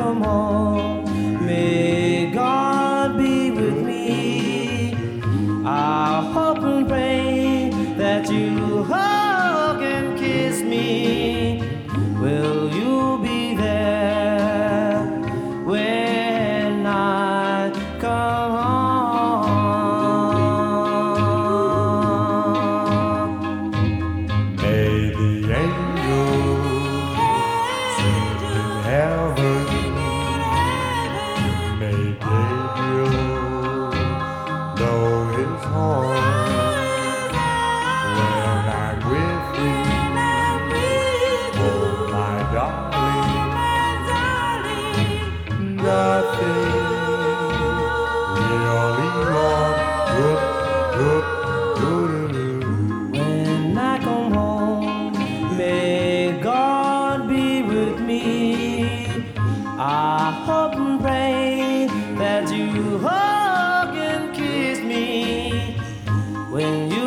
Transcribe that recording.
come home, may God be with me. I hope and pray that you hug and kiss me. Will you be there when I come home? May the angels sing in heaven. May Gabriel blow his horn when I'm with you. Oh, my darling, nothing really wrong. When I come home, may God be with me. I hope and pray that you hug and kiss me when you